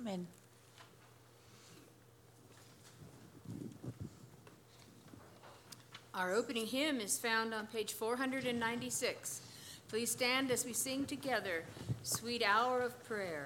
Amen. Our opening hymn is found on page 496. Please stand as we sing together, Sweet Hour of Prayer.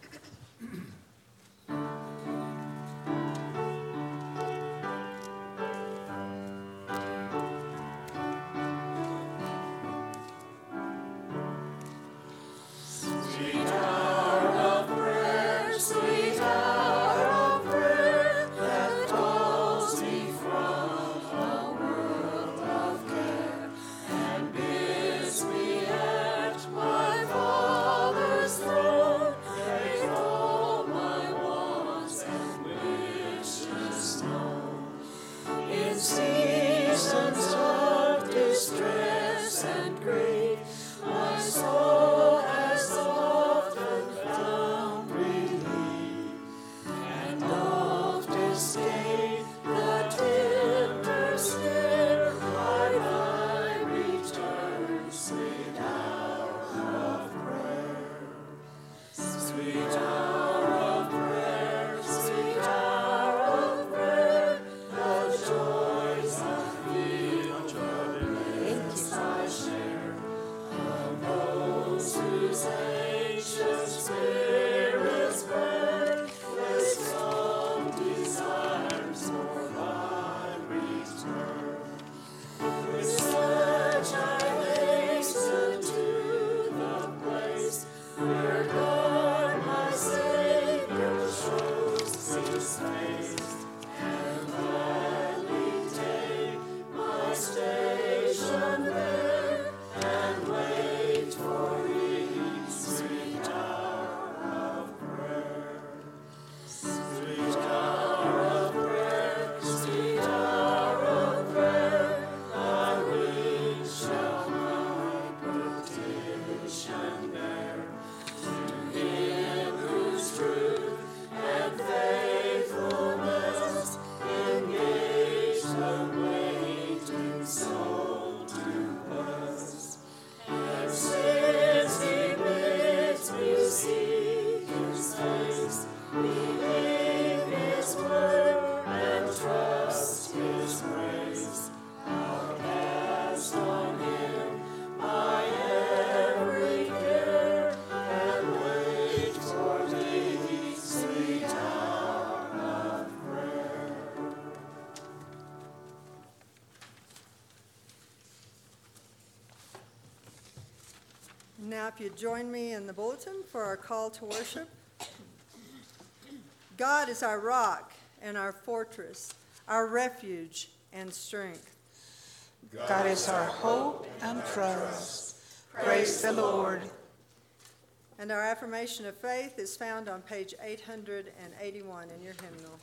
Now, if you join me in the bulletin for our call to worship. God is our rock and our fortress, our refuge and strength. God is our hope and trust. Praise the Lord. And our affirmation of faith is found on page 881 in your hymnal.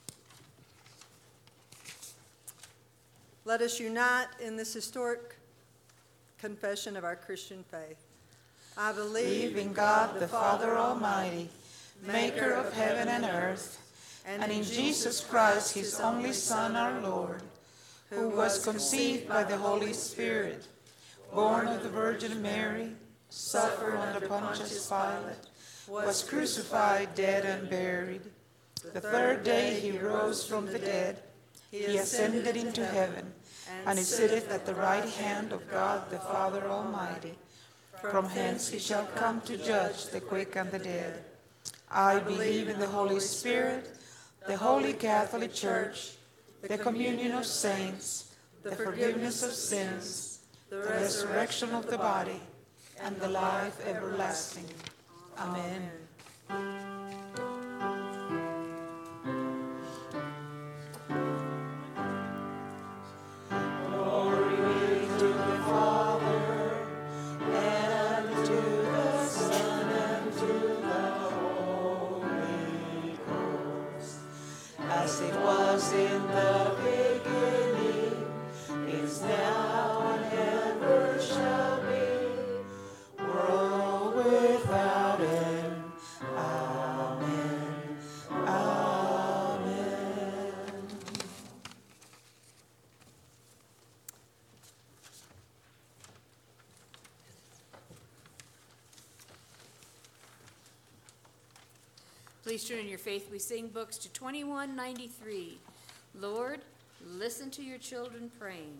Let us unite in this historic confession of our Christian faith. I believe in God the Father Almighty, maker of heaven and earth, and in Jesus Christ, his only Son, our Lord, who was conceived by the Holy Spirit, born of the Virgin Mary, suffered under Pontius Pilate, was crucified, dead, and buried. The third day he rose from the dead. He ascended into heaven, and is sitteth at the right hand of God the Father Almighty. From hence he shall come to judge the quick and the dead. I believe in the Holy Spirit, the Holy Catholic Church, the communion of saints, the forgiveness of sins, the resurrection of the body, and the life everlasting. Amen. As it was in the beginning, is now, and ever shall be, world without end. Amen. Amen. Please turn in your Faith We Sing books to 2193. Lord, listen to your children praying.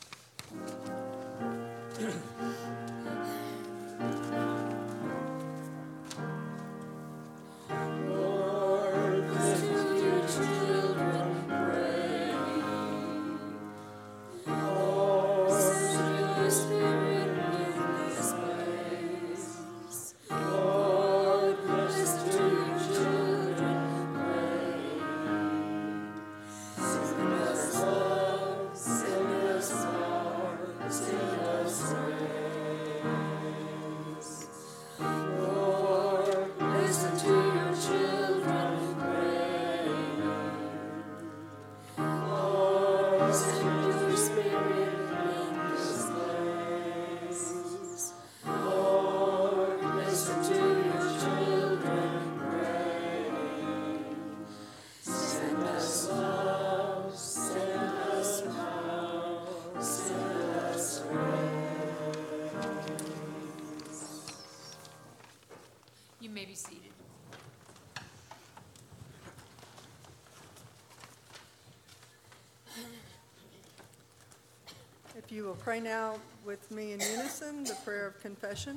Lord, listen to your children praying. Lord, send your Spirit in this place. Lord, listen to your children praying. Send us love, send us power, send us grace. Lord, listen to your children praying. Lord, send your Spirit in this place. Lord, listen to your children praying. Send us love, send us power, send us grace. You may be seated. If you will pray now with me in unison, the prayer of confession.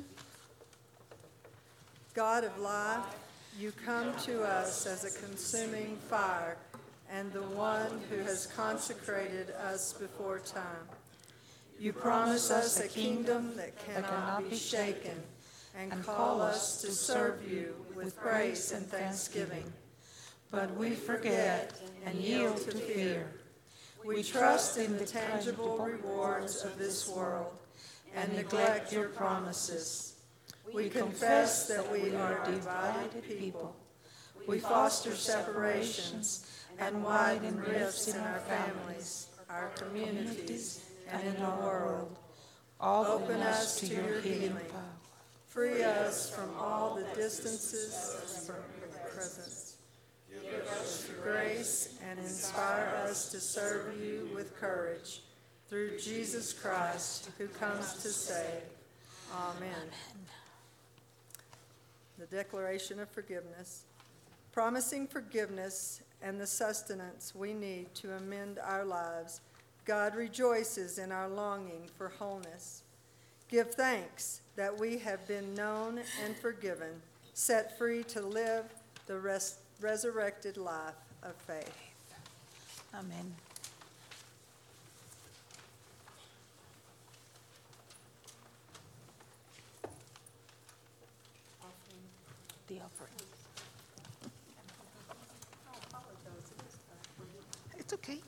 God of life, you come to us as a consuming fire and the one who has consecrated us before time. You promise us a kingdom that cannot be shaken and call us to serve you with praise and thanksgiving. But we forget and yield to fear. We trust in the tangible rewards of this world and neglect your promises. We confess that we are a divided people. We foster separations and widen rifts in our families, our communities, and in the world. Open us to your healing power. Free us from all the distances from your presence. Give us grace and inspire us to serve you with courage. Through Jesus Christ, who comes to save. Amen. The Declaration of Forgiveness. Promising forgiveness and the sustenance we need to amend our lives, God rejoices in our longing for wholeness. Give thanks that we have been known and forgiven, set free to live the resurrected life of faith. Amen. The offering. It's okay.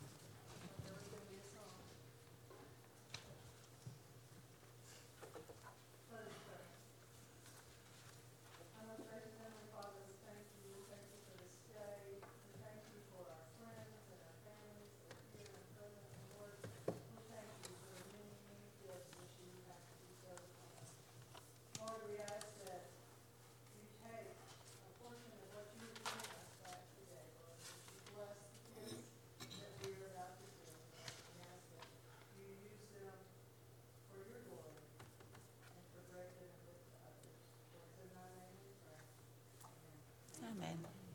Amen.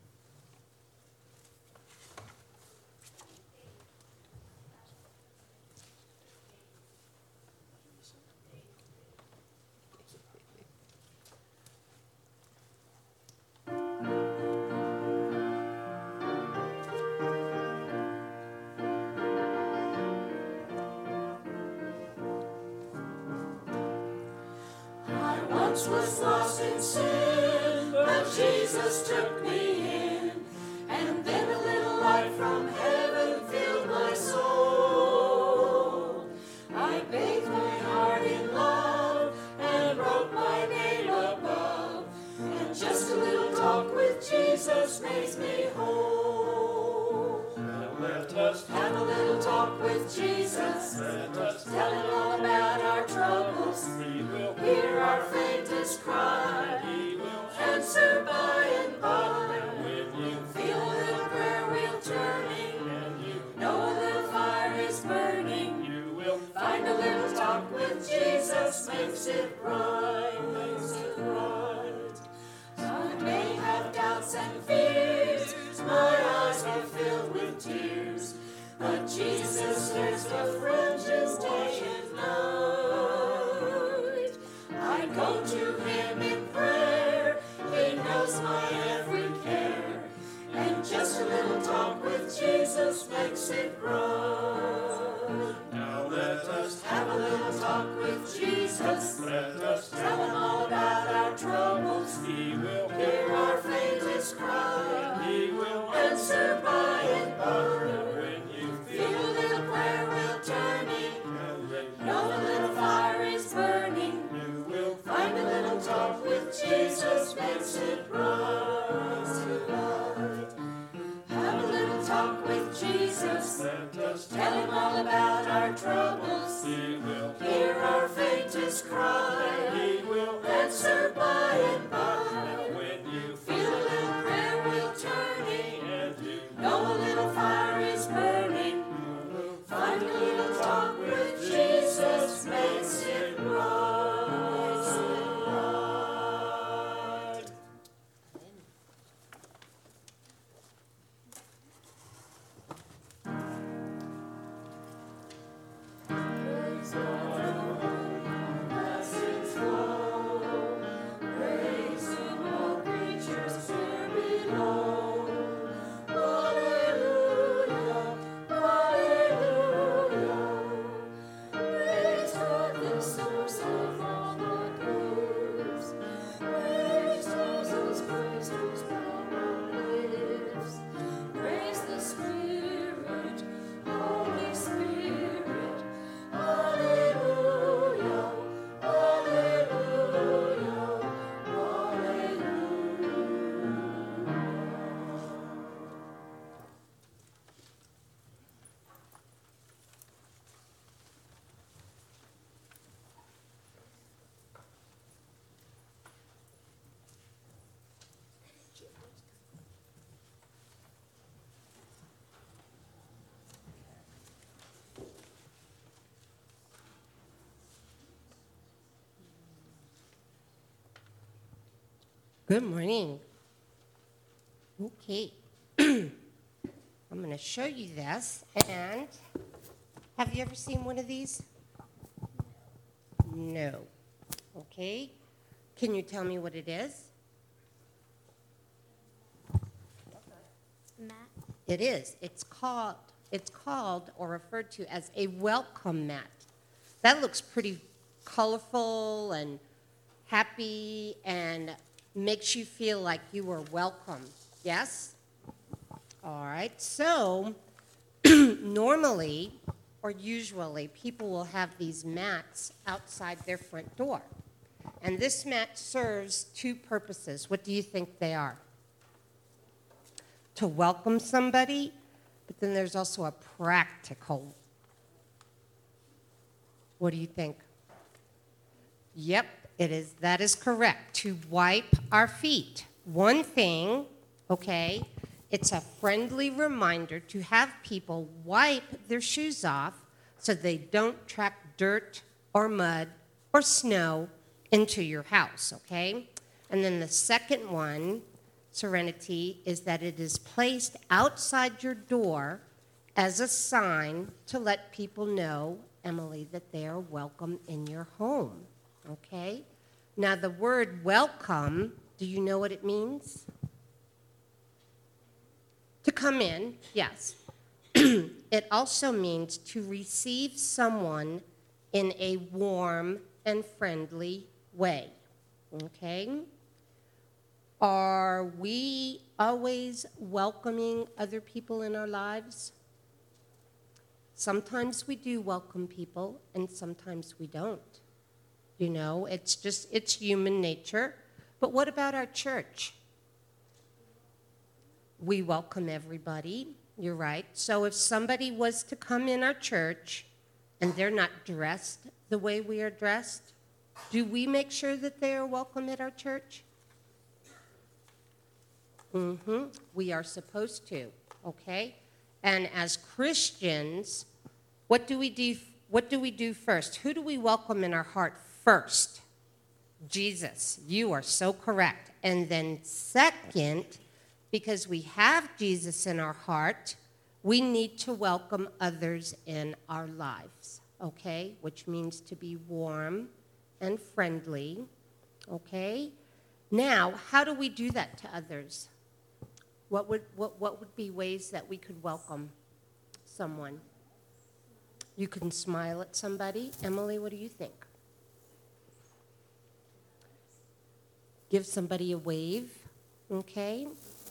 I once was lost in sin, but Jesus took me in, and then a little light from heaven filled my soul. I bathed my heart in love and wrote my name above, and just a little talk with Jesus makes me whole. Let us have a little talk with Jesus. Let us tell him all about our troubles. We will hear our faintest cry. He will answer by and by. When you feel a little prayer wheel turning, and you know a little fire is burning, you will find a little talk with Jesus makes it right. Makes it right. I may have doubts and fears. and tears. But Jesus hears the fringes day and night. I go to him in prayer, he knows my every care, and just a little talk with Jesus makes it right. Now let us Have a little talk with Jesus. let us Tell him all about our troubles. He will Hear our faintest cry. He will Answer by and by. when you Feel a little prayer wheel turning. Know a little fire is burning. you will Find a little talk with Jesus makes it right. Have a little talk with Jesus. let us Tell him all about our troubles. He will Hear our faintest cry. He will Answer by and by. when you Feel a little prayer wheel turning. and you Know a little fire is burning. Find a little talk with Jesus makes it right. Praise God, blessings flow. Praise Him, all creatures here below. Hallelujah, hallelujah. Praise God, the source of all our goods. Praise Jesus, praise whose power lives. Praise the Spirit, Holy Spirit. Hallelujah, hallelujah, hallelujah. Good morning. Okay. I'm going to show you this. And have you ever seen one of these? No. Okay. Can you tell me what it is? Mat. It is. It's called or referred to as a welcome mat. That looks pretty colorful and happy and makes you feel like you are welcome. Yes? All right. So normally or usually people will have these mats outside their front door. And this mat serves two purposes. What do you think they are? To welcome somebody, but then there's also a practical. What do you think? Yep, it is. That is correct. To wipe our feet. One thing, okay, it's a friendly reminder to have people wipe their shoes off so they don't track dirt or mud or snow into your house, okay? And then the second one, Serenity, is that it is placed outside your door as a sign to let people know, Emily, that they are welcome in your home, okay? Now, the word welcome, do you know what it means? To come in, yes. It also means to receive someone in a warm and friendly way, okay? Are we always welcoming other people in our lives? Sometimes we do welcome people, and sometimes we don't. You know, it's human nature. But what about our church? We welcome everybody. You're right. So if somebody was to come in our church and they're not dressed the way we are dressed, do we make sure that they are welcome at our church? We are supposed to, okay? And as Christians, what do we do? What do we do first? Who do we welcome in our heart first? Jesus. You are so correct. And then second, because we have Jesus in our heart, we need to welcome others in our lives, okay? Which means to be warm and friendly, okay? Now, how do we do that to others? What would be ways that we could welcome someone? You can smile at somebody. Emily, what do you think? Give somebody a wave, okay?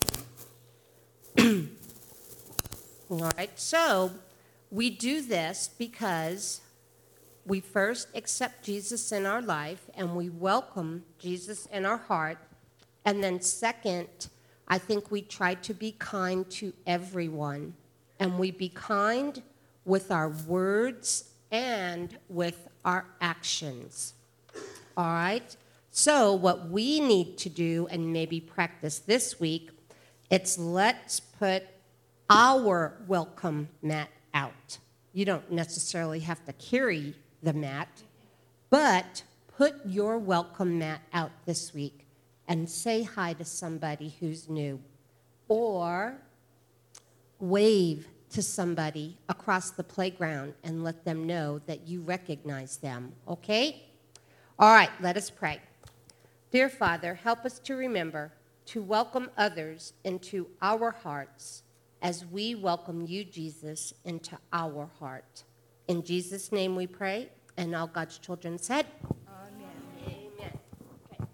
All right, so we do this because we first accept Jesus in our life and we welcome Jesus in our heart. And then second, I think we try to be kind to everyone. And we be kind with our words and with our actions. All right? So what we need to do and maybe practice this week, it's let's put our welcome mat out. You don't necessarily have to carry the mat, but put your welcome mat out this week and say hi to somebody who's new, or wave to somebody across the playground and let them know that you recognize them, okay? All right, let us pray. Dear Father, help us to remember to welcome others into our hearts as we welcome you, Jesus, into our heart. In Jesus' name we pray, and all God's children said, Amen. Amen. Okay.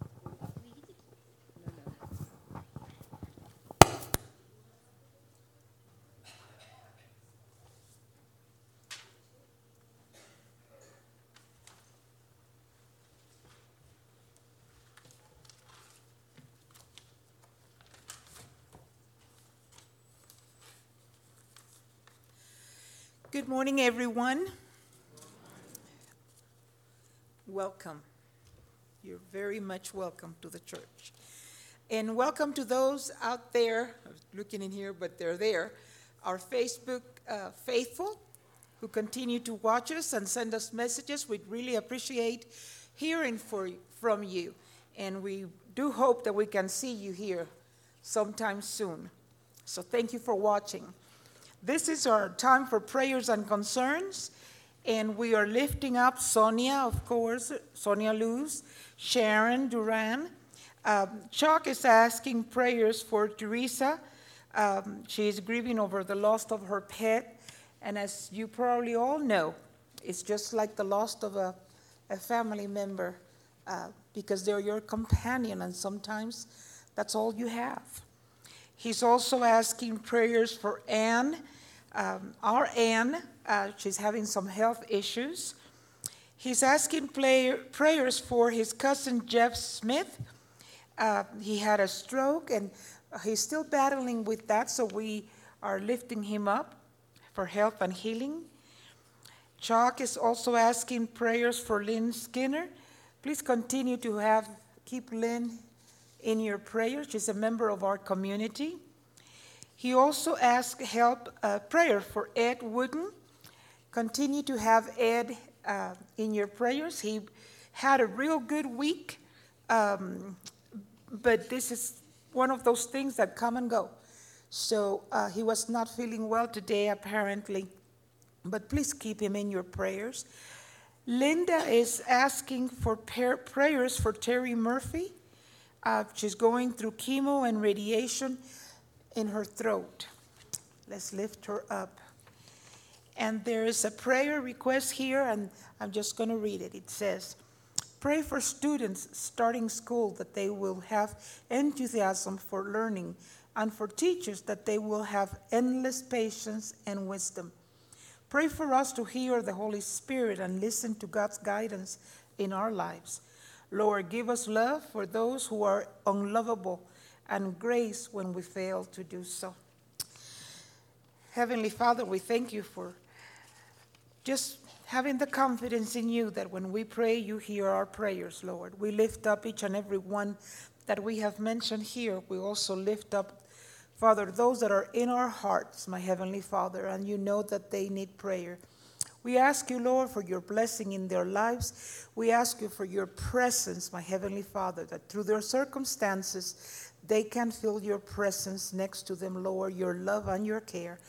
Good morning, everyone. Welcome. You're very much welcome to the church. And welcome to those out there, I was looking in here, but they're there, our Facebook faithful who continue to watch us and send us messages. We'd really appreciate hearing from you. And we do hope that we can see you here sometime soon. So thank you for watching. This is our time for prayers and concerns, and we are lifting up Sonia, of course, Sonia Luz, Sharon Duran. Chuck is asking prayers for Teresa. She is grieving over the loss of her pet, and as you probably all know, it's just like the loss of a family member because they're your companion, and sometimes that's all you have. He's also asking prayers for Anne, our Anne. She's having some health issues. He's asking prayers for his cousin Jeff Smith. He had a stroke, and he's still battling with that, so we are lifting him up for health and healing. Chuck is also asking prayers for Lynn Skinner. Please continue to keep Lynn in your prayers. She's a member of our community. He also asked prayer for Ed Wooden. Continue to have Ed in your prayers. He had a real good week, but this is one of those things that come and go. So he was not feeling well today, apparently, but please keep him in your prayers. Linda is asking for prayers for Terry Murphy. She's going through chemo and radiation in her throat. Let's lift her up. And there is a prayer request here, and I'm just going to read it. It says, pray for students starting school that they will have enthusiasm for learning, and for teachers that they will have endless patience and wisdom. Pray for us to hear the Holy Spirit and listen to God's guidance in our lives. Lord, give us love for those who are unlovable and grace when we fail to do so. Heavenly Father, we thank you for just having the confidence in you that when we pray, you hear our prayers, Lord. We lift up each and every one that we have mentioned here. We also lift up, Father, those that are in our hearts, my Heavenly Father, and you know that they need prayer. We ask you, Lord, for your blessing in their lives. We ask you for your presence, my Heavenly Father, that through their circumstances, they can feel your presence next to them, Lord, your love and your care.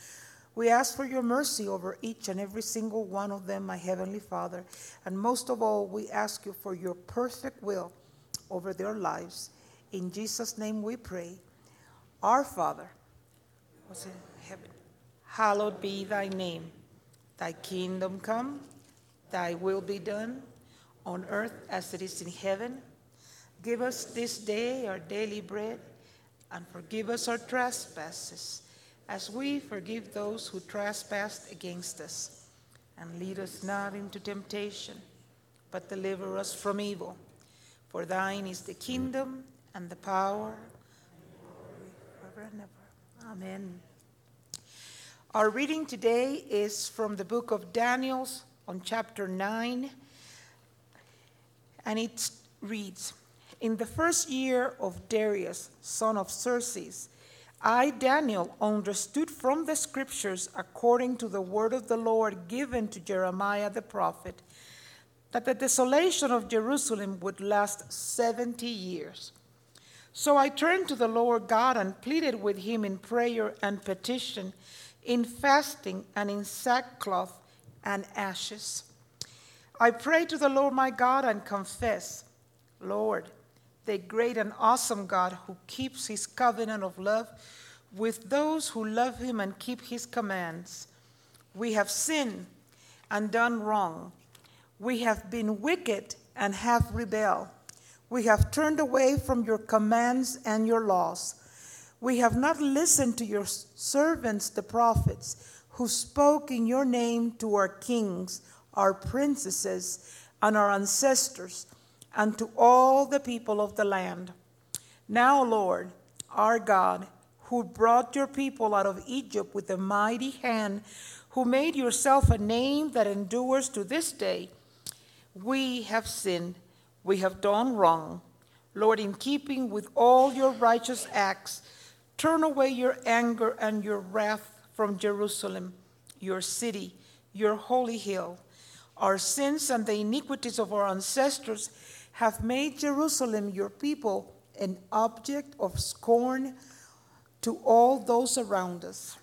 We ask for your mercy over each and every single one of them, my Heavenly Father. And most of all, we ask you for your perfect will over their lives. In Jesus' name we pray. Our Father, who's in heaven, hallowed be thy name. Thy kingdom come, thy will be done, on earth as it is in heaven. Give us this day our daily bread, and forgive us our trespasses, as we forgive those who trespass against us. And lead us not into temptation, but deliver us from evil. For thine is the kingdom and the power, forever and ever. Amen. Our reading today is from the book of Daniel on chapter 9, and it reads, In the first year of Darius, son of Xerxes, I, Daniel, understood from the scriptures, according to the word of the Lord given to Jeremiah the prophet, that the desolation of Jerusalem would last 70 years. So I turned to the Lord God and pleaded with him in prayer and petition, in fasting and in sackcloth and ashes. I prayed to the Lord my God and confessed, Lord, the great and awesome God who keeps his covenant of love with those who love him and keep his commands. We have sinned and done wrong. We have been wicked and have rebelled. We have turned away from your commands and your laws. We have not listened to your servants, the prophets, who spoke in your name to our kings, our princesses, and our ancestors, and to all the people of the land. Now, Lord, our God, who brought your people out of Egypt with a mighty hand, who made yourself a name that endures to this day, we have sinned, we have done wrong. Lord, in keeping with all your righteous acts, turn away your anger and your wrath from Jerusalem, your city, your holy hill. Our sins and the iniquities of our ancestors have made Jerusalem, your people, an object of scorn to all those around us.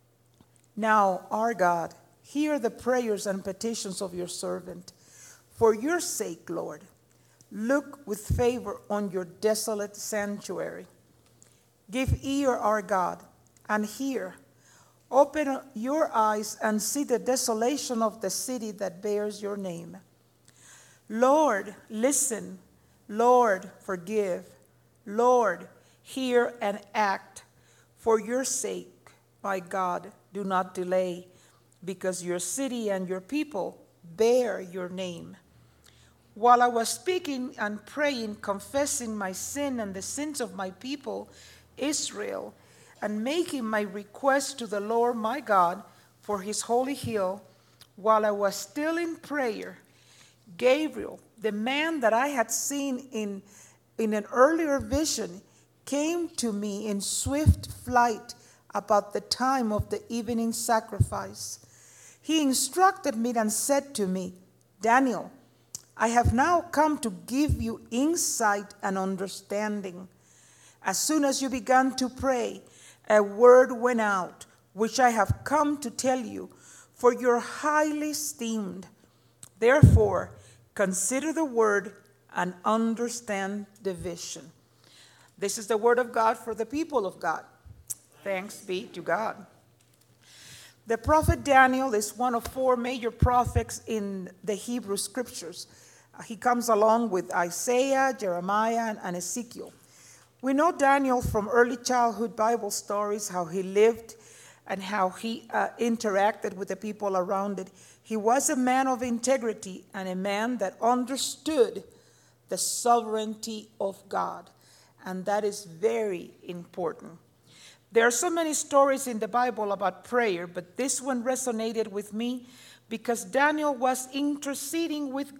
Now, our God, hear the prayers and petitions of your servant. For your sake, Lord, look with favor on your desolate sanctuary. Give ear, our God, and hear. Open your eyes and see the desolation of the city that bears your name. Lord, listen. Lord, forgive. Lord, hear and act. For your sake, my God, do not delay, because your city and your people bear your name. While I was speaking and praying, confessing my sin and the sins of my people, Israel, and making my request to the Lord my God for his holy hill, while I was still in prayer, Gabriel, the man that I had seen in an earlier vision, came to me in swift flight about the time of the evening sacrifice. He instructed me and said to me, Daniel, I have now come to give you insight and understanding. As soon as you began to pray, a word went out, which I have come to tell you, for you're highly esteemed. Therefore, consider the word and understand the vision. This is the word of God for the people of God. Thanks be to God. The prophet Daniel is one of four major prophets in the Hebrew scriptures. He comes along with Isaiah, Jeremiah, and Ezekiel. We know Daniel from early childhood Bible stories, how he lived and how he interacted with the people around it. He was a man of integrity and a man that understood the sovereignty of God, and that is very important. There are so many stories in the Bible about prayer, but this one resonated with me because Daniel was interceding with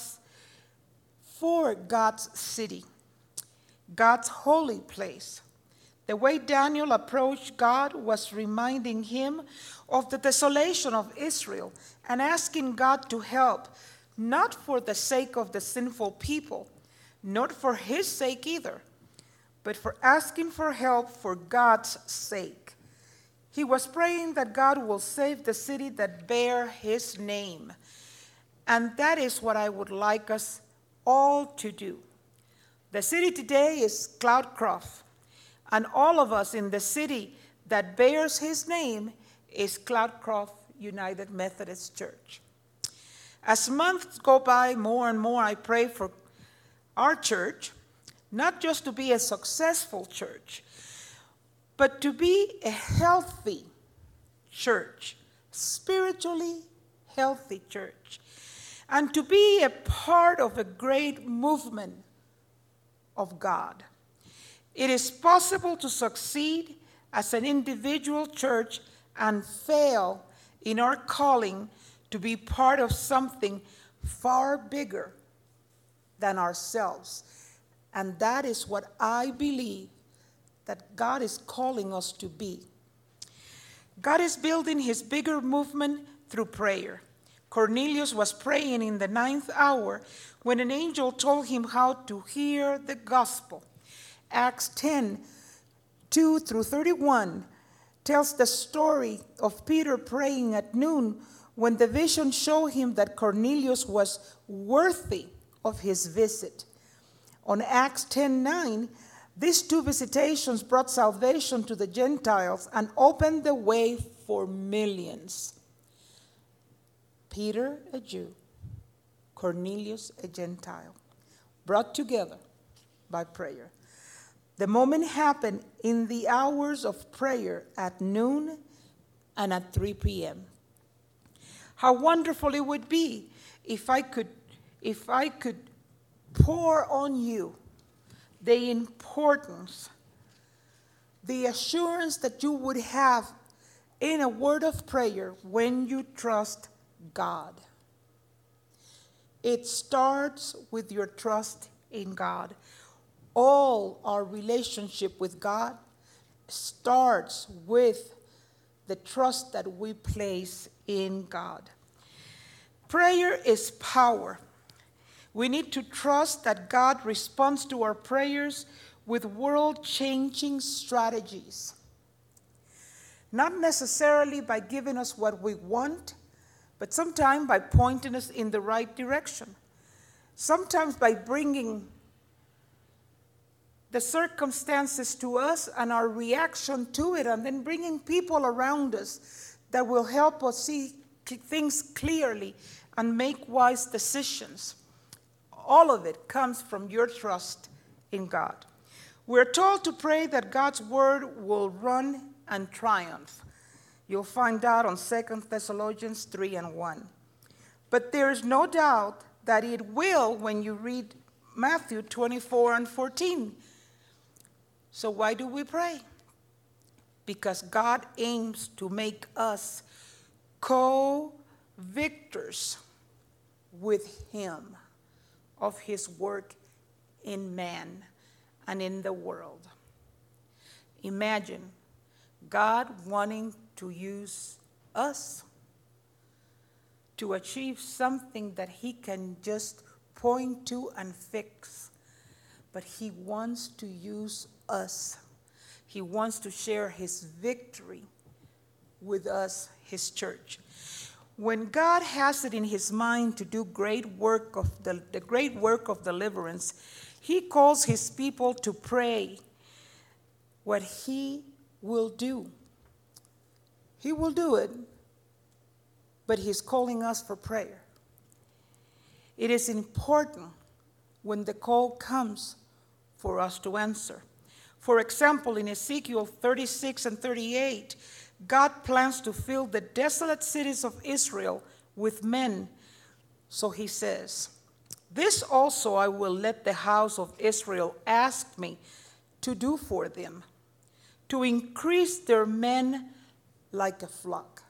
for God's city, God's holy place. The way Daniel approached God was reminding him of the desolation of Israel and asking God to help, not for the sake of the sinful people, not for his sake either, but for asking for help for God's sake. He was praying that God will save the city that bear his name. And that is what I would like us all to do. The city today is Cloudcroft, and all of us in the city that bears his name is Cloudcroft United Methodist Church. As months go by, more and more I pray for our church, not just to be a successful church, but to be a healthy church, spiritually healthy church, and to be a part of a great movement of God. It is possible to succeed as an individual church and fail in our calling to be part of something far bigger than ourselves. And that is what I believe that God is calling us to be. God is building his bigger movement through prayer. Cornelius was praying in the 9th hour when an angel told him how to hear the gospel. Acts 10:2-31 tells the story of Peter praying at noon when the vision showed him that Cornelius was worthy of his visit. On Acts 10:9, these two visitations brought salvation to the Gentiles and opened the way for millions. Peter, a Jew, Cornelius, a Gentile, brought together by prayer. The moment happened in the hours of prayer at noon and at 3 p.m. How wonderful it would be if I could pour on you the importance, the assurance that you would have in a word of prayer when you trust God. It starts with your trust in God. All our relationship with God starts with the trust that we place in God. Prayer is power. We need to trust that God responds to our prayers with world-changing strategies. Not necessarily by giving us what we want, but sometimes by pointing us in the right direction. Sometimes by bringing the circumstances to us and our reaction to it, and then bringing people around us that will help us see things clearly and make wise decisions. All of it comes from your trust in God. We're told to pray that God's word will run and triumph. You'll find that on 2 Thessalonians 3:1. But there is no doubt that it will when you read Matthew 24:14. So why do we pray? Because God aims to make us co-victors with him of his work in man and in the world. Imagine God wanting to use us to achieve something that he can just point to and fix. But he wants to use us. He wants to share his victory with us, his church. When God has it in his mind to do the great work of deliverance, he calls his people to pray what he will do. He will do it, but he's calling us for prayer. It is important when the call comes for us to answer. For example, in Ezekiel 36:38, God plans to fill the desolate cities of Israel with men. So he says, "This also I will let the house of Israel ask me to do for them, to increase their men like a flock."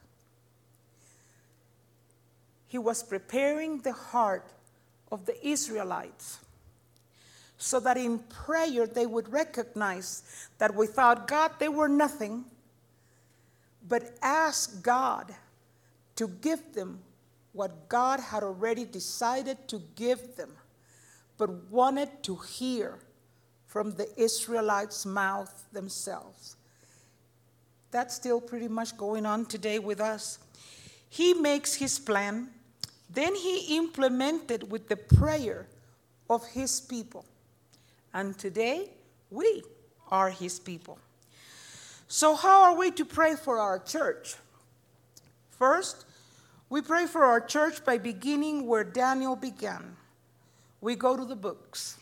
He was preparing the heart of the Israelites so that in prayer they would recognize that without God they were nothing, but ask God to give them what God had already decided to give them, but wanted to hear from the Israelites' mouth themselves. That's still pretty much going on today with us. He makes his plan, then he implemented with the prayer of his people. And today, we are his people. So how are we to pray for our church? First, we pray for our church by beginning where Daniel began. We go to the books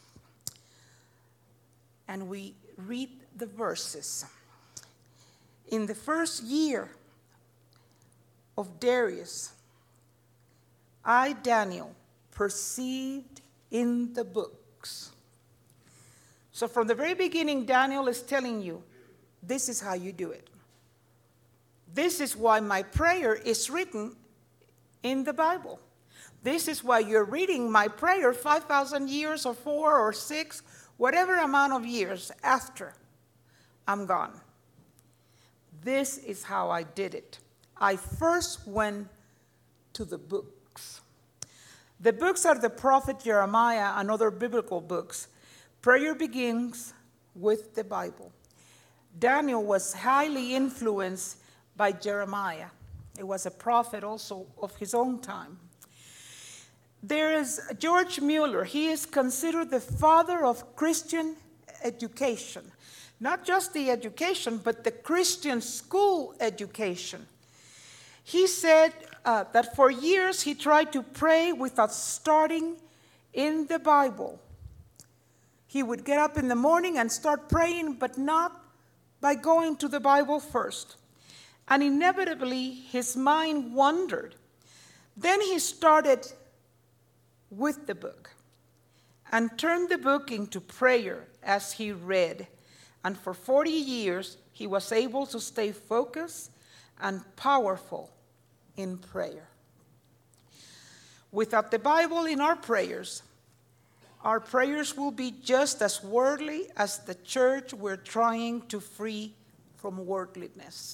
and we read the verses. In the first year of Darius, I, Daniel, perceived in the books. So from the very beginning, Daniel is telling you, this is how you do it. This is why my prayer is written in the Bible. This is why you're reading my prayer 5,000 years or 4 or 6, whatever amount of years after I'm gone. This is how I did it. I first went to the books. The books are the prophet Jeremiah and other biblical books. Prayer begins with the Bible. Daniel was highly influenced by Jeremiah. He was a prophet also of his own time. There is George Mueller. He is considered the father of Christian education. Not just the education, but the Christian school education. He said that for years he tried to pray without starting in the Bible. He would get up in the morning and start praying, but not by going to the Bible first. And inevitably, his mind wandered. Then he started with the book and turned the book into prayer as he read. And for 40 years, he was able to stay focused and powerful in prayer. Without the Bible in our prayers will be just as worldly as the church we're trying to free from worldliness.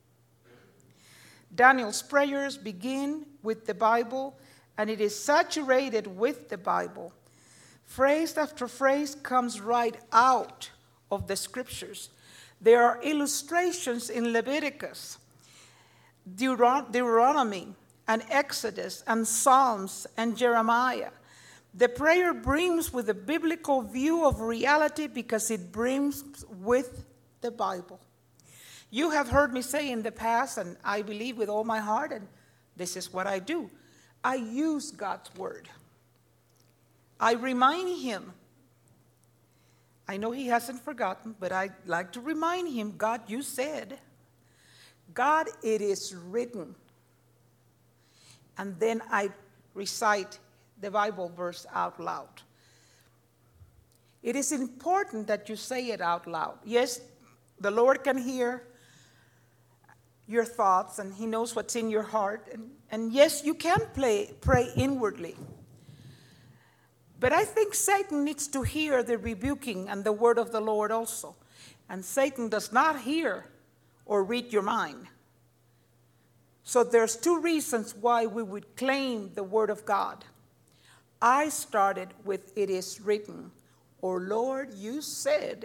Daniel's prayers begin with the Bible, and it is saturated with the Bible. Phrase after phrase comes right out of the scriptures. There are illustrations in Leviticus, Deuteronomy, and Exodus, and Psalms, and Jeremiah. The prayer brims with a biblical view of reality because it brims with the Bible. You have heard me say in the past, and I believe with all my heart, and this is what I do. I use God's word. I remind him. I know he hasn't forgotten, but I like to remind him, God, you said. God, it is written. And then I recite the Bible verse out loud. It is important that you say it out loud. Yes, the Lord can hear your thoughts, and he knows what's in your heart. And yes, you can pray inwardly. But I think Satan needs to hear the rebuking and the word of the Lord also. And Satan does not hear or read your mind. So there's 2 reasons why we would claim the word of God. I started with it is written, or Lord, you said.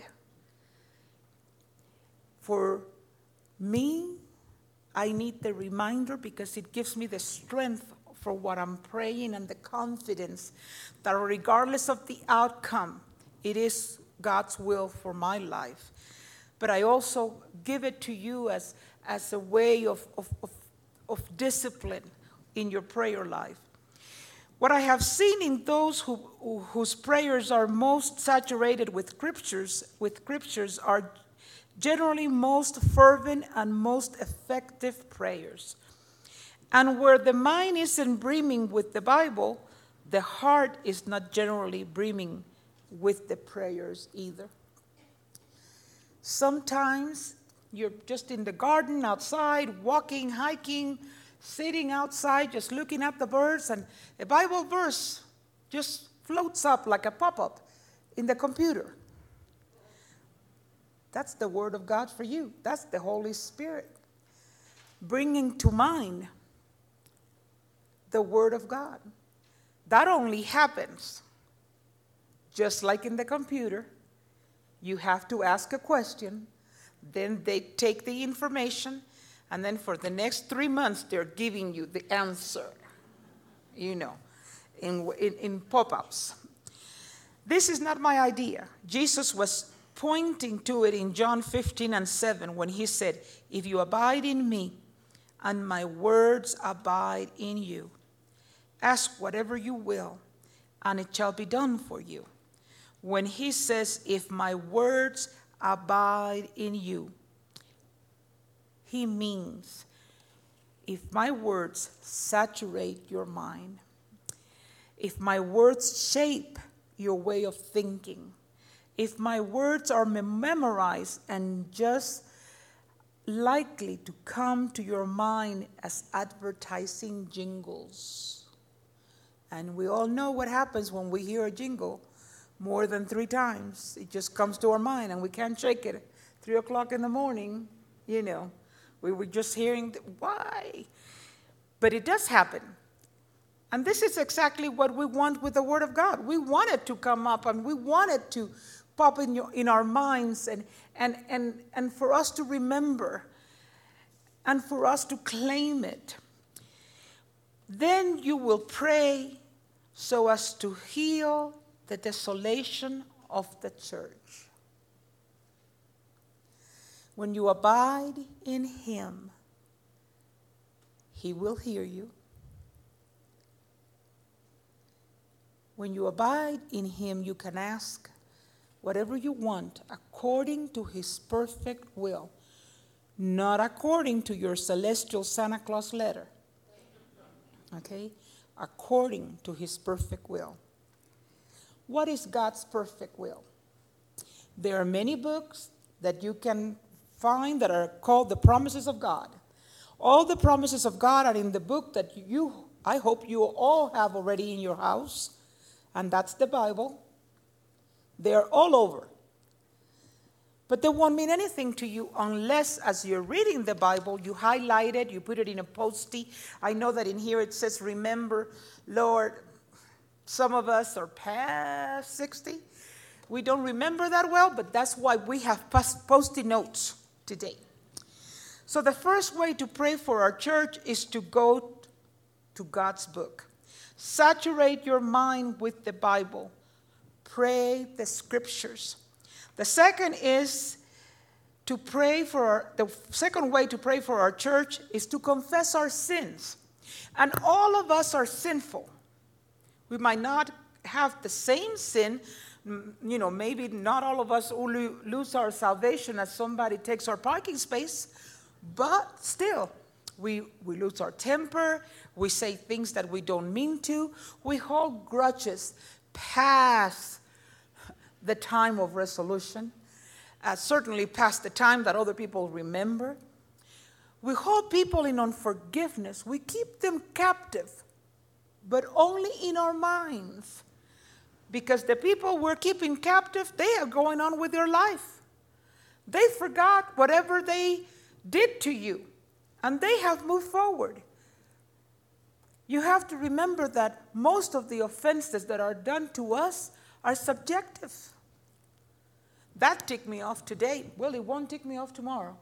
For me, I need the reminder because it gives me the strength for what I'm praying and the confidence that regardless of the outcome, it is God's will for my life. But I also give it to you as a way of discipline in your prayer life. What I have seen in those whose prayers are most saturated with scriptures are generally most fervent and most effective prayers. And where the mind isn't brimming with the Bible, the heart is not generally brimming with the prayers either. Sometimes you're just in the garden, outside, walking, hiking, sitting outside, just looking at the birds, and a Bible verse just floats up like a pop-up in the computer. That's the word of God for you. That's the Holy Spirit bringing to mind the word of God. That only happens just like in the computer. You have to ask a question. Then they take the information, and then for the next 3 months, they're giving you the answer, in pop-ups. This is not my idea. Jesus was pointing to it in John 15:7 when he said, if you abide in me and my words abide in you, ask whatever you will, and it shall be done for you. When he says, if my words abide in you, he means if my words saturate your mind, if my words shape your way of thinking, if my words are memorized and just likely to come to your mind as advertising jingles. And we all know what happens when we hear a jingle more than 3 times. It just comes to our mind and we can't shake it. 3 o'clock in the morning, we were just hearing, why? But it does happen. And this is exactly what we want with the Word of God. We want it to come up and we want it to pop in our minds and for us to remember and for us to claim it. Then you will pray so as to heal the desolation of the church. When you abide in him, he will hear you. When you abide in him, you can ask whatever you want according to his perfect will, not according to your celestial Santa Claus letter. Okay? According to his perfect will. What is God's perfect will? There are many books that you can find that are called the promises of God. All the promises of God are in the book that I hope you all have already in your house, and that's the Bible. They're all over. But they won't mean anything to you unless, as you're reading the Bible, you highlight it, you put it in a Post-it. I know that in here it says, remember, Lord. Some of us are past 60. We don't remember that well, but that's why we have Post-it notes today. So the first way to pray for our church is to go to God's book. Saturate your mind with the Bible. Pray the scriptures. The second is to pray the second way to pray for our church is to confess our sins. And all of us are sinful. We might not have the same sin. Maybe not all of us will lose our salvation as somebody takes our parking space. But still, we lose our temper. We say things that we don't mean to. We hold grudges past the time of resolution, certainly past the time that other people remember. We hold people in unforgiveness. We keep them captive, but only in our minds. Because the people we're keeping captive, they are going on with their life. They forgot whatever they did to you, and they have moved forward. You have to remember that most of the offenses that are done to us are subjective. That ticked me off today. Well, it won't tick me off tomorrow.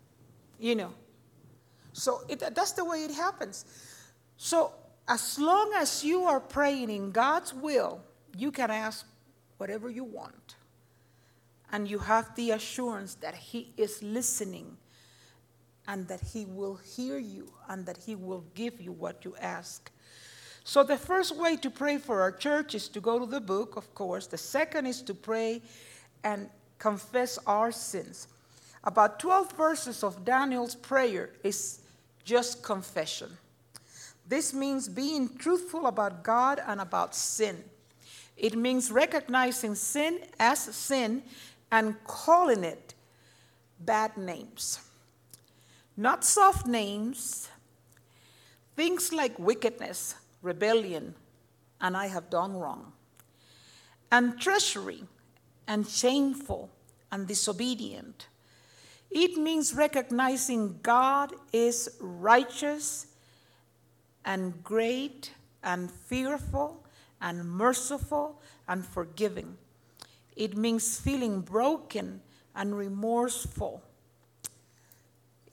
So that's the way it happens. So as long as you are praying in God's will, you can ask whatever you want. And you have the assurance that he is listening and that he will hear you and that he will give you what you ask. So the first way to pray for our church is to go to the book, of course. The second is to pray and confess our sins. About 12 verses of Daniel's prayer is just confession. This means being truthful about God and about sin. It means recognizing sin as sin and calling it bad names. Not soft names, things like wickedness, rebellion, and I have done wrong, and treachery, and shameful, and disobedient. It means recognizing God is righteous and great and fearful and merciful and forgiving. It means feeling broken and remorseful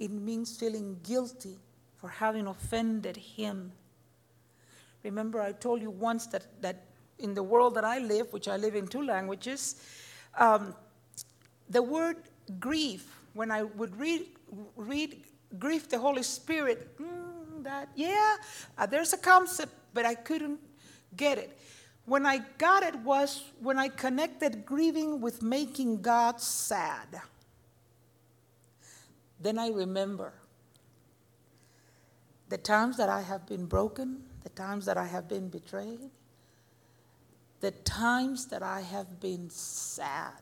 it means feeling guilty for having offended him. Remember, I told you once that in the world that I live, which I live in 2 languages, the word grief, when I would read grief the Holy Spirit, there's a concept, but I couldn't get it. When I got it was when I connected grieving with making God sad. Then I remember the times that I have been broken, the times that I have been betrayed, the times that I have been sad.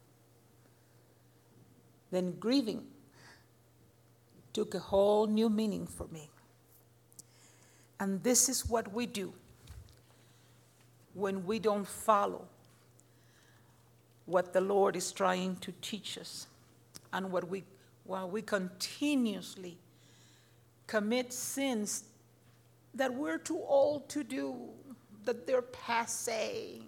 Then grieving took a whole new meaning for me. And this is what we do when we don't follow what the Lord is trying to teach us, and while we continuously commit sins that we're too old to do, that they're passé.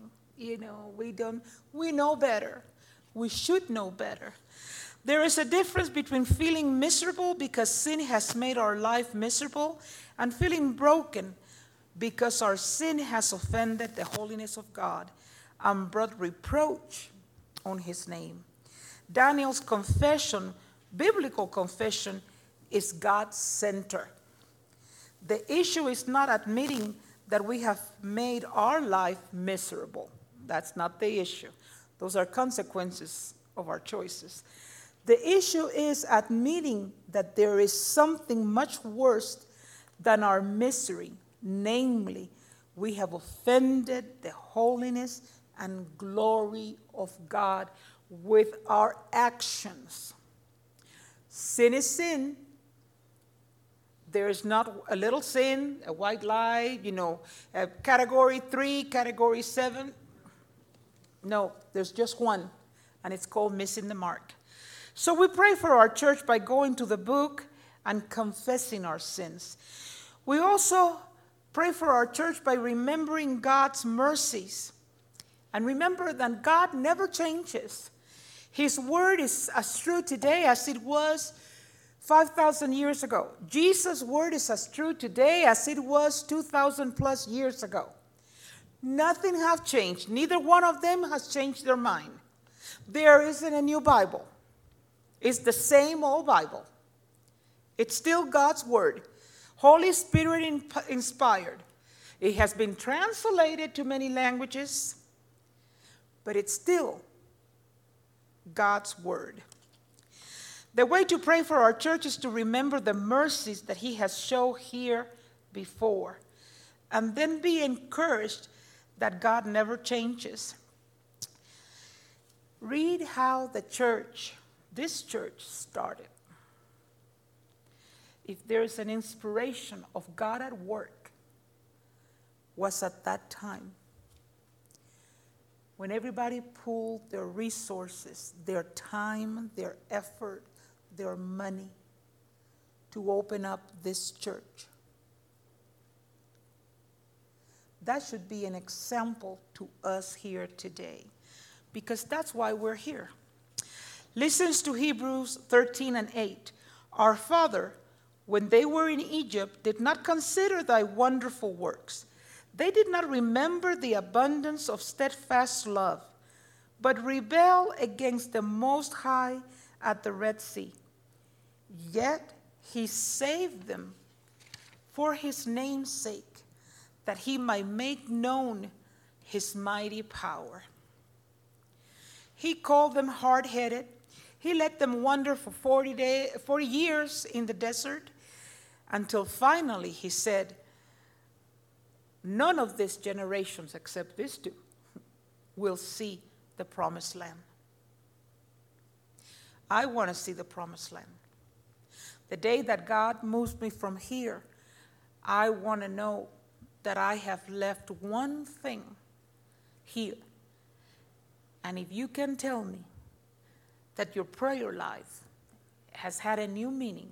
We know better. We should know better. There is a difference between feeling miserable because sin has made our life miserable and feeling broken because our sin has offended the holiness of God and brought reproach on his name. Daniel's confession, biblical confession, is God-centered. The issue is not admitting that we have made our life miserable. That's not the issue. Those are consequences of our choices. The issue is admitting that there is something much worse than our misery. Namely, we have offended the holiness and glory of God with our actions. Sin is sin. There is not a little sin, a white lie, a category 3, category 7. No, there's just one, and it's called missing the mark. So we pray for our church by going to the book and confessing our sins. We also pray for our church by remembering God's mercies. And remember that God never changes. His word is as true today as it was 5,000 years ago. Jesus' word is as true today as it was 2,000 plus years ago. Nothing has changed. Neither one of them has changed their mind. There isn't a new Bible. It's the same old Bible. It's still God's word. Holy Spirit inspired. It has been translated to many languages, but it's still God's word. The way to pray for our church is to remember the mercies that he has shown here before, and then be encouraged that God never changes. Read how this church started. If there is an inspiration of God at work, was at that time when everybody pooled their resources, their time, their effort, their money to open up this church. That should be an example to us here today, because that's why we're here. Listen to Hebrews 13:8. Our Father, when they were in Egypt, did not consider thy wonderful works. They did not remember the abundance of steadfast love, but rebelled against the Most High at the Red Sea. Yet he saved them for his name's sake, that he might make known his mighty power. He called them hard-headed. He let them wander for 40 years in the desert, until finally he said, none of these generations except these two will see the promised land. I want to see the promised land. The day that God moves me from here, I want to know that I have left one thing here. And if you can tell me that your prayer life has had a new meaning,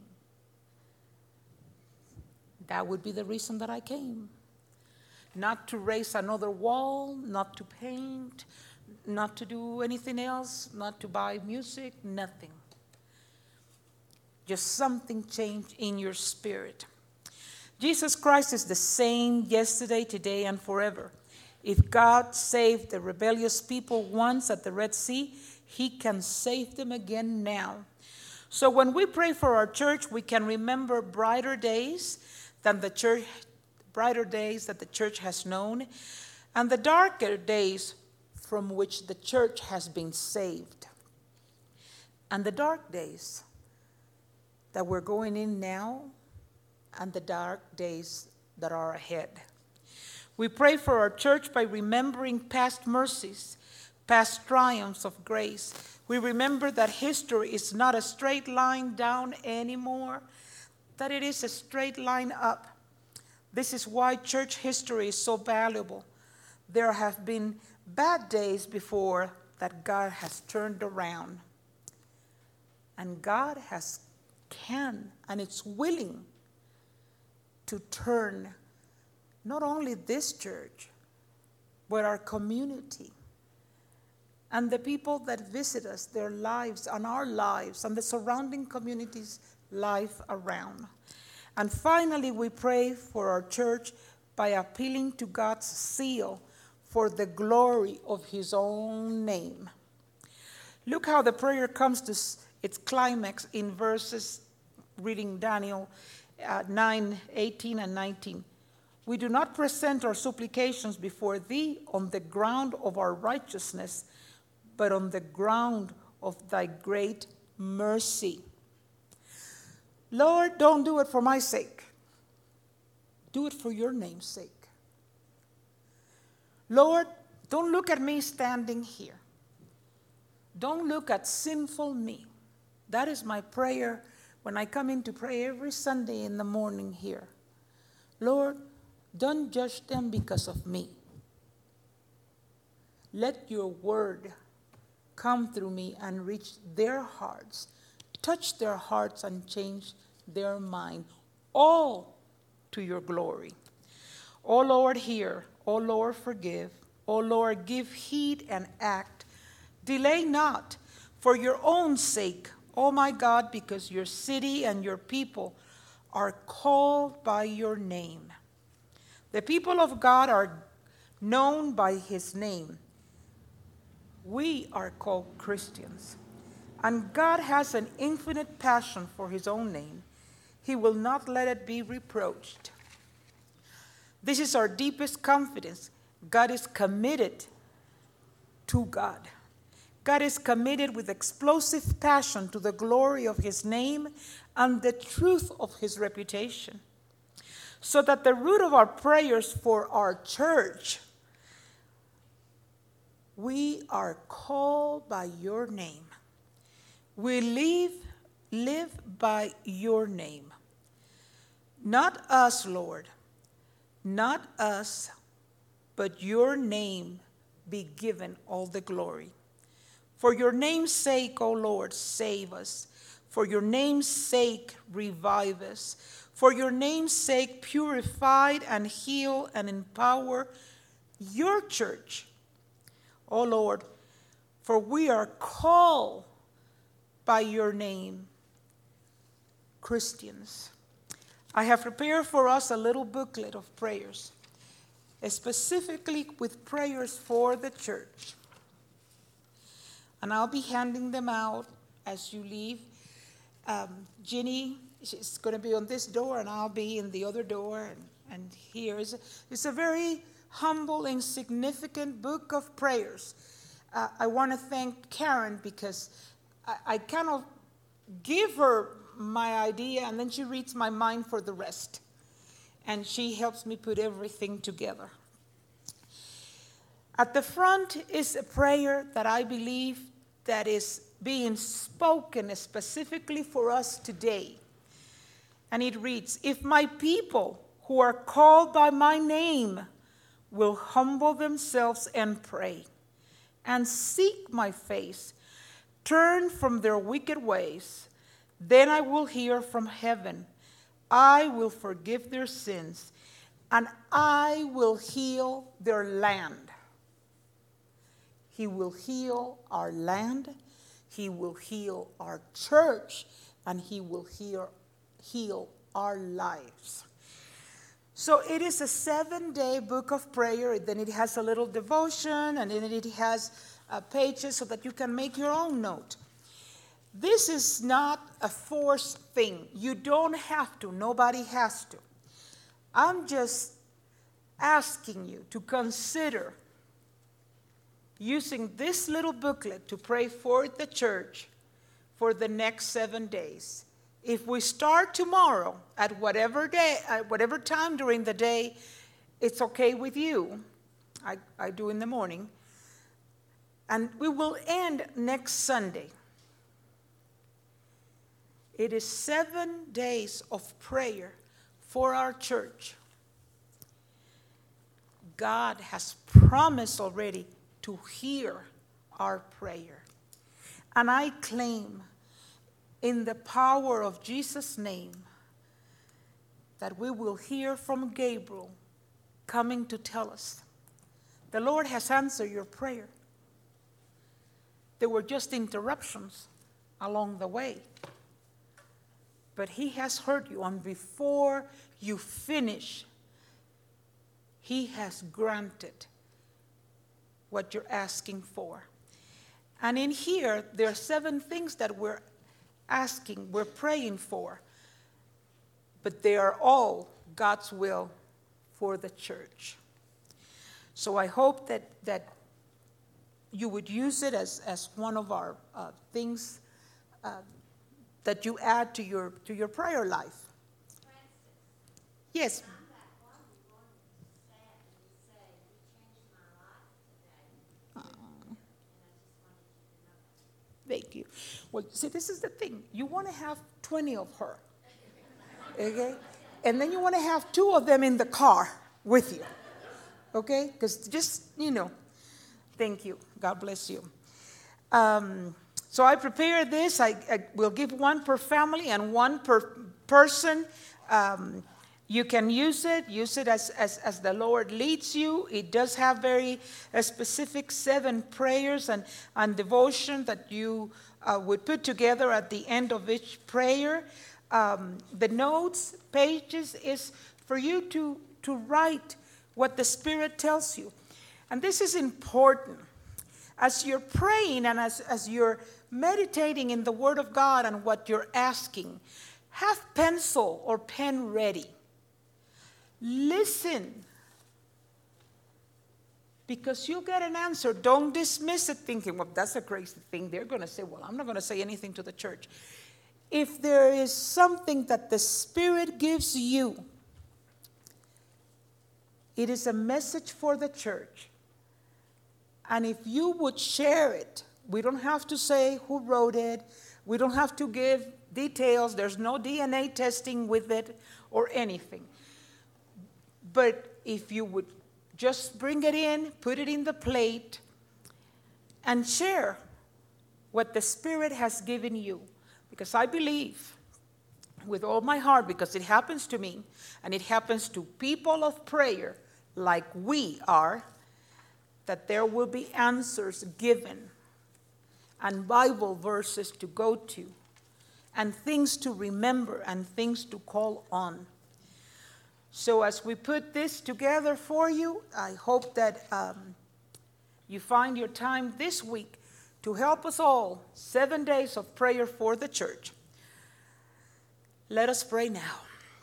that would be the reason that I came. Not to raise another wall, not to paint, not to do anything else, not to buy music, nothing. just something changed in your spirit. Jesus Christ is the same yesterday, today, and forever. If God saved the rebellious people once at the Red Sea, he can save them again now. So when we pray for our church, we can remember brighter days that the church has known, and the darker days from which the church has been saved. And the dark days that we're going in now, and the dark days that are ahead. We pray for our church by remembering past mercies, past triumphs of grace. We remember that history is not a straight line down anymore, that it is a straight line up. This is why church history is so valuable. There have been bad days before that God has turned around. And God can and it's willing to turn not only this church, but our community and the people that visit us, their lives and our lives and the surrounding community's life around. And finally, we pray for our church by appealing to God's seal for the glory of his own name. Look how the prayer comes to its climax in verses, reading Daniel 9:18 and 19. We do not present our supplications before thee on the ground of our righteousness, but on the ground of thy great mercy. Lord, don't do it for my sake. Do it for your name's sake. Lord, don't look at me standing here. Don't look at sinful me. That is my prayer when I come in to pray every Sunday in the morning here. Lord, don't judge them because of me. Let your word come through me and reach their hearts, touch their hearts and change their mind, all to your glory. O Lord, hear. O Lord, forgive. O Lord, give heed and act. Delay not for your own sake, O my God, because your city and your people are called by your name. The people of God are known by his name. We are called Christians. And God has an infinite passion for his own name. He will not let it be reproached. This is our deepest confidence. God is committed to God. God is committed with explosive passion to the glory of his name and the truth of his reputation. So that the root of our prayers for our church, we are called by your name. We live by your name. Not us, Lord. Not us, but your name be given all the glory. For your name's sake, O Lord, save us. For your name's sake, revive us. For your name's sake, purify and heal and empower your church. O Lord, for we are called by your name, Christians. I have prepared for us a little booklet of prayers, specifically with prayers for the church. And I'll be handing them out as you leave. Ginny is going to be on this door, and I'll be in the other door. And here is a very humble and significant book of prayers. I want to thank Karen because I kind of give her my idea, and then she reads my mind for the rest. And she helps me put everything together. At the front is a prayer that I believe that is being spoken specifically for us today. And it reads, if my people who are called by my name will humble themselves and pray and seek my face, turn from their wicked ways, then I will hear from heaven. I will forgive their sins, and I will heal their land. He will heal our land. He will heal our church, and he will heal our lives. So it is a 7-day book of prayer. Then it has a little devotion, and then it has pages so that you can make your own note. This is not a forced thing. You don't have to. Nobody has to. I'm just asking you to consider using this little booklet to pray for the church for the next 7 days. If we start tomorrow at whatever time during the day, it's okay with you. I do in the morning. And we will end next Sunday. It is 7 days of prayer for our church. God has promised already to hear our prayer. And I claim in the power of Jesus' name that we will hear from Gabriel coming to tell us, the Lord has answered your prayer. There were just interruptions along the way. But he has heard you, and before you finish, he has granted what you're asking for. And in here, there are 7 things that we're praying for. But they are all God's will for the church. So I hope that you would use it as one of our things that you add to your prayer life. Yes. Thank you. Well, see, this is the thing. You want to have 20 of her. Okay? And then you want to have 2 of them in the car with you. Okay? Because just, thank you. God bless you. So I prepared this. I will give 1 per family and 1 per person. You can use it as the Lord leads you. It does have very specific 7 prayers and devotion that you would put together at the end of each prayer. The notes, pages, is for you to write what the Spirit tells you. And this is important. As you're praying and as you're meditating in the Word of God and what you're asking, have pencil or pen ready. Listen, because you'll get an answer. Don't dismiss it thinking, well, that's a crazy thing. They're going to say, well, I'm not going to say anything to the church. If there is something that the Spirit gives you, it is a message for the church. And if you would share it, we don't have to say who wrote it. We don't have to give details. There's no DNA testing with it or anything. But if you would just bring it in, put it in the plate, and share what the Spirit has given you. Because I believe with all my heart, because it happens to me, and it happens to people of prayer like we are, that there will be answers given and Bible verses to go to and things to remember and things to call on. So as we put this together for you, I hope that you find your time this week to help us all 7 days of prayer for the church. Let us pray now.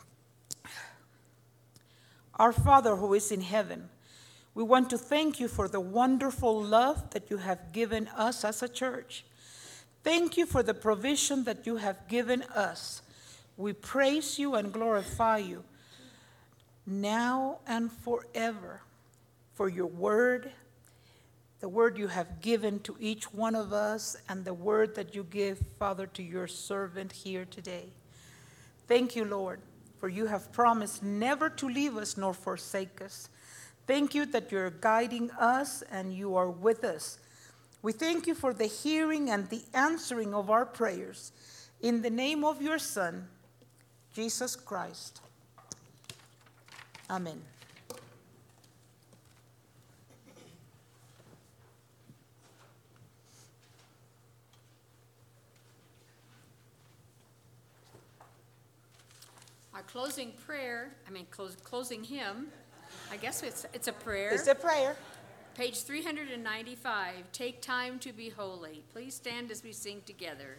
Our Father who is in heaven, we want to thank you for the wonderful love that you have given us as a church. Thank you for the provision that you have given us. We praise you and glorify you now and forever for your word, the word you have given to each one of us, and the word that you give, Father, to your servant here today. Thank you, Lord, for you have promised never to leave us nor forsake us. Thank you that you're guiding us and you are with us. We thank you for the hearing and the answering of our prayers. In the name of your Son, Jesus Christ. Amen. closing prayer, closing hymn. I guess it's a prayer. It's a prayer. Page 395, Take Time to Be Holy. Please stand as we sing together.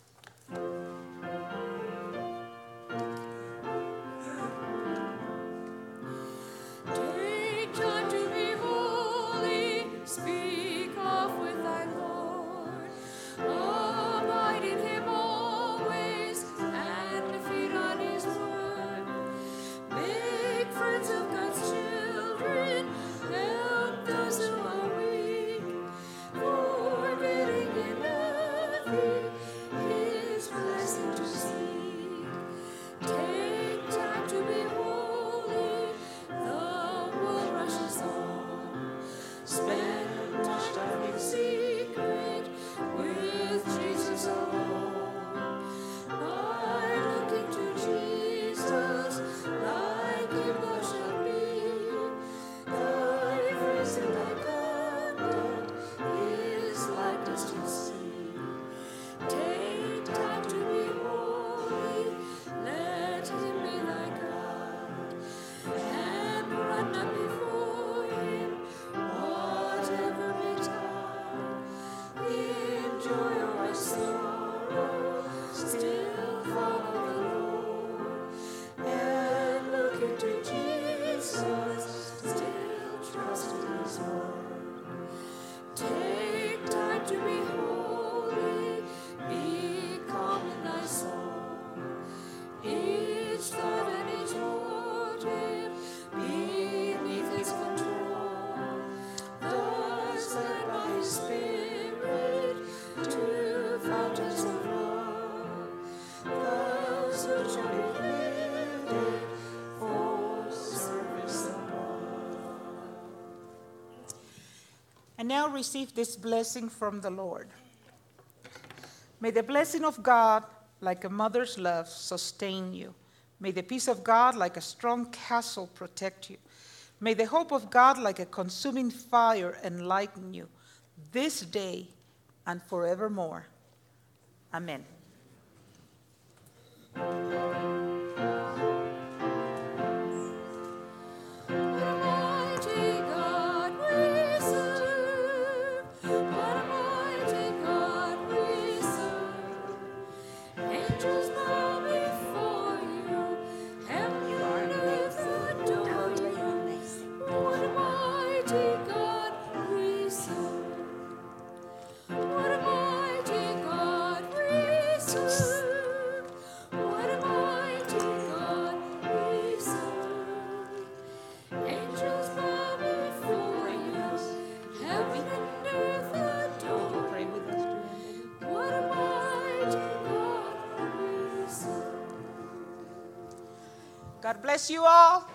Take time to be holy, speak of with thy Lord. Abide in him always, and feed on his word. Make friends of God's children, help those who are weak, forgetting in nothing his blessing to seek. Take time to be holy, the world rushes on. Spend much time in secret with Jesus alone. By looking to Jesus, like him thou shalt be. Thy face and thy conduct his likeness to see. Take time to be holy, let him be thy God, and run not before him, whatever betide. In joy or in sorrow, still follow the Lord, and look into Jesus, still trust in his word. Take time to be holy, be calm in thy soul. Each thought and each motive beneath his control. Thus led by his Spirit to fountains of love. Those who shall be lifted for service above. And now receive this blessing from the Lord. May the blessing of God, like a mother's love, sustain you. May the peace of God, like a strong castle, protect you. May the hope of God, like a consuming fire, enlighten you this day and forevermore. Amen. Almighty God we serve, Almighty God we serve. Angels bow before you, heaven and earth adore you. What a mighty God we serve. What a mighty God we serve. What a mighty God we serve. Angels bow before you, heaven and earth adore. Pray with us, dear. What a mighty God we serve. God bless you all.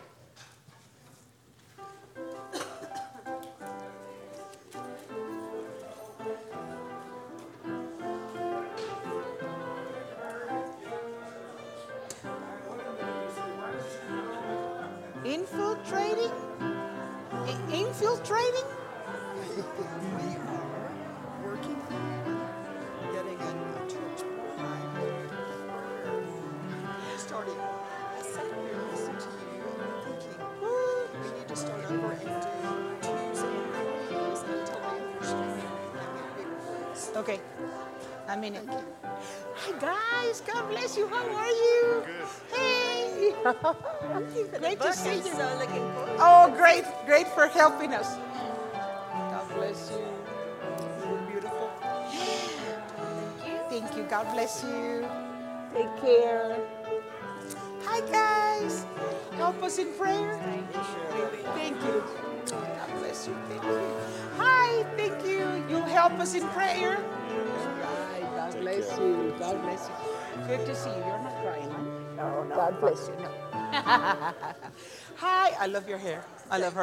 Infiltrating? Infiltrating? We are working on getting a church behind. Starting, I sat here and listened to you and thinking, we need to start over and do Tuesday mornings until we understand and make big words. Okay. A minute. Hi, guys. God bless you. How are you? Good. Hey. Great to see you. So looking forward. Oh, great. Great for helping us. God bless you. You're beautiful. Thank you. God bless you. Take care. Hi, guys. Help us in prayer. Thank you. God bless you. Thank you. Hi. Thank you. You'll help us in prayer. Right. God bless you. God bless you. Good to see you. You're not crying, huh? No. God bless you. No. Hi. I love your hair. I love her.